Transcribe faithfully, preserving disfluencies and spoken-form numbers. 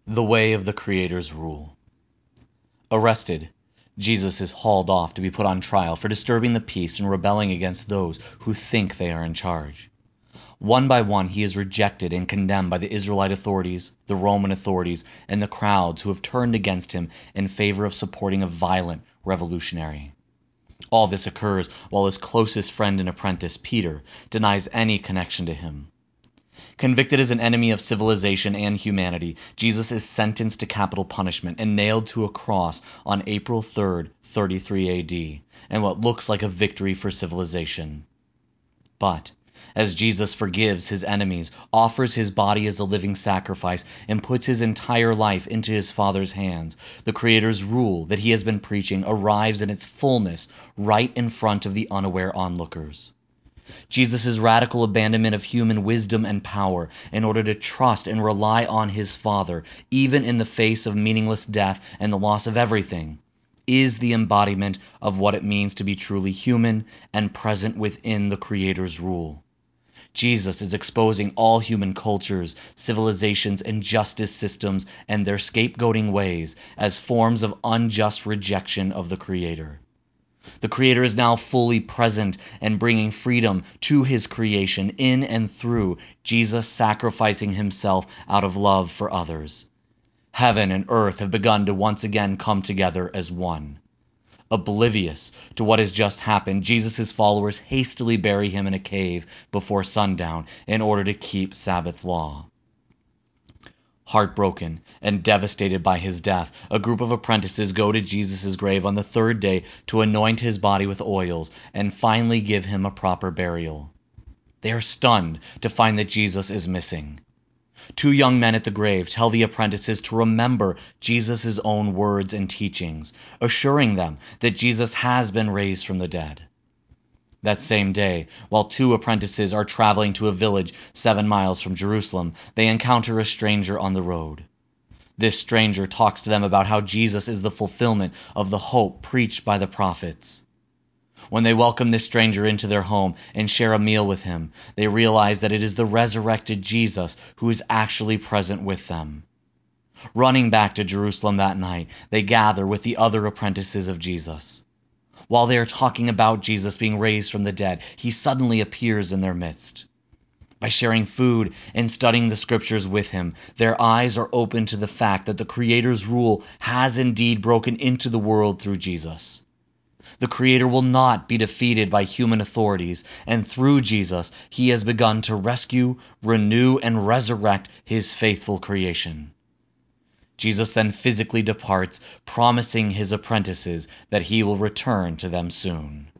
The way of the Creator's rule. Arrested, Jesus is hauled off to be put on trial for disturbing the peace and rebelling against those who think they are in charge. One by one, he is rejected and condemned by the Israelite authorities, the Roman authorities, and the crowds who have turned against him in favor of supporting a violent revolutionary. All this occurs while his closest friend and apprentice, Peter, denies any connection to him. Convicted as an enemy of civilization and humanity, Jesus is sentenced to capital punishment and nailed to a cross on April third, thirty-three A D, in what looks like a victory for civilization. But as Jesus forgives his enemies, offers his body as a living sacrifice, and puts his entire life into his Father's hands, the Creator's rule that he has been preaching arrives in its fullness right in front of the unaware onlookers. Jesus' radical abandonment of human wisdom and power in order to trust and rely on his Father, even in the face of meaningless death and the loss of everything, is the embodiment of what it means to be truly human and present within the Creator's rule. Jesus is exposing all human cultures, civilizations, and justice systems and their scapegoating ways as forms of unjust rejection of the Creator. The Creator is now fully present and bringing freedom to his creation in and through Jesus sacrificing himself out of love for others. Heaven and earth have begun to once again come together as one. Oblivious to what has just happened, Jesus' followers hastily bury him in a cave before sundown in order to keep Sabbath law. Heartbroken and devastated by his death, a group of apprentices go to Jesus' grave on the third day to anoint his body with oils and finally give him a proper burial. They are stunned to find that Jesus is missing. Two young men at the grave tell the apprentices to remember Jesus' own words and teachings, assuring them that Jesus has been raised from the dead. That same day, while two apprentices are traveling to a village seven miles from Jerusalem, they encounter a stranger on the road. This stranger talks to them about how Jesus is the fulfillment of the hope preached by the prophets. When they welcome this stranger into their home and share a meal with him, they realize that it is the resurrected Jesus who is actually present with them. Running back to Jerusalem that night, they gather with the other apprentices of Jesus. While they are talking about Jesus being raised from the dead, he suddenly appears in their midst. By sharing food and studying the scriptures with him, their eyes are open to the fact that the Creator's rule has indeed broken into the world through Jesus. The Creator will not be defeated by human authorities, and through Jesus, he has begun to rescue, renew, and resurrect his faithful creation. Jesus then physically departs, promising his apprentices that he will return to them soon.